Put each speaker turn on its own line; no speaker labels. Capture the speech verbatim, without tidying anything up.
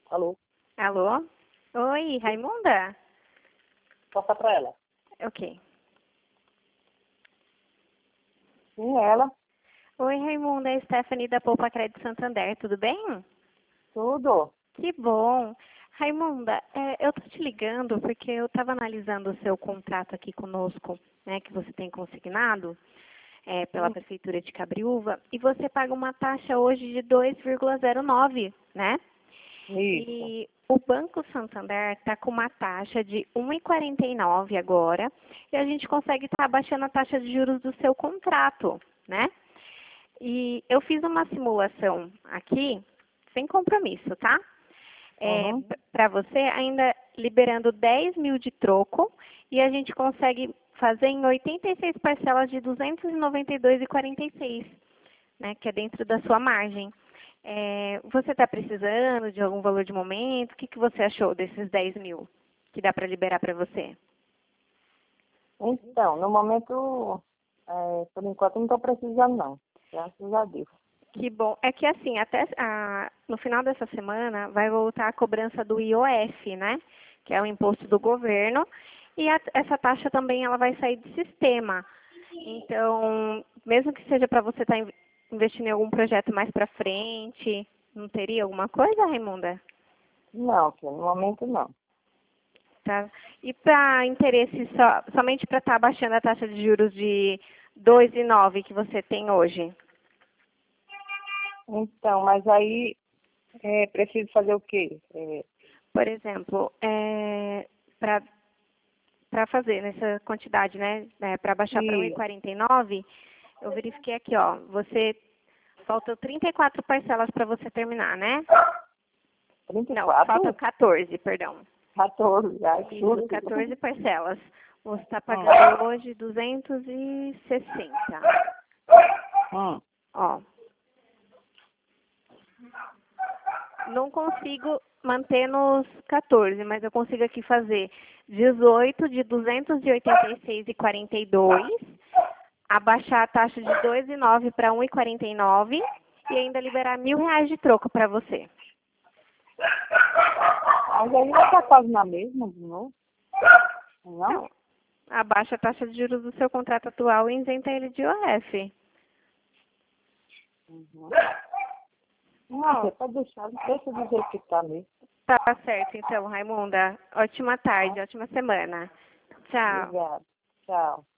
Alô?
Alô? Oi, Raimunda?
Toca pra ela.
Ok.
Sim, ela.
Oi, Raimunda, é a Stephanie da Poupa Crédito Santander, tudo bem?
Tudo.
Que bom. Raimunda, é, eu tô te ligando porque eu estava analisando o seu contrato aqui conosco, né, que você tem consignado é, pela
Hum,
Prefeitura de Cabriúva, e você paga uma taxa hoje de dois vírgula zero nove, né?
Isso.
E o Banco Santander está com uma taxa de um vírgula quarenta e nove agora, e a gente consegue estar abaixando a taxa de juros do seu contrato, né? E eu fiz uma simulação aqui, sem compromisso, tá? É,
Uhum.
para você, ainda liberando dez mil de troco, e a gente consegue fazer em oitenta e seis parcelas de duzentos e noventa e dois reais e quarenta e seis, né, que é dentro da sua margem. É, você está precisando de algum valor de momento? O que, que você achou desses dez mil que dá para liberar para você?
Então, no momento, é, por enquanto, não estou precisando, não. Graças a Deus.
Que bom. É que assim, até a- no final dessa semana vai voltar a cobrança do I O F, né? Que é o imposto do governo. E a- essa taxa também ela vai sair de sistema. Então, mesmo que seja para você estar investindo em algum projeto mais para frente, não teria alguma coisa, Raimunda?
Não, filho, no momento, não.
Tá? E para interesse só, somente para estar abaixando a taxa de juros de dois vírgula nove que você tem hoje?
Então, mas aí, é, preciso fazer o quê? É,
Por exemplo, é, para para fazer nessa quantidade, né, para baixar para um vírgula
e
quarenta e nove, eu verifiquei aqui, ó, você faltam trinta e quatro parcelas para você terminar, né? Não, faltam
trinta e quatro?
quatorze, perdão.
quatorze, ai,
Isso,
tudo.
quatorze parcelas. Você está
Hum.
pagando hoje duzentos e sessenta.
Hum.
Ó, não consigo manter nos quatorze, mas eu consigo aqui fazer dezoito de duzentos e oitenta e seis e quarenta e dois, abaixar a taxa de dois vírgula nove para um vírgula quarenta e nove e ainda liberar mil reais de troco para você.
Mas aí vai estar quase na mesma, de novo? Não?
Não, abaixa a taxa de juros do seu contrato atual e isenta ele de I O F.
Uhum. Não,
Ó,
você pode deixar, deixa do jeito que está mesmo.
tá certo então, Raimunda. Ótima
Tá?
tarde, ótima semana. Tchau.
Obrigada. Tchau.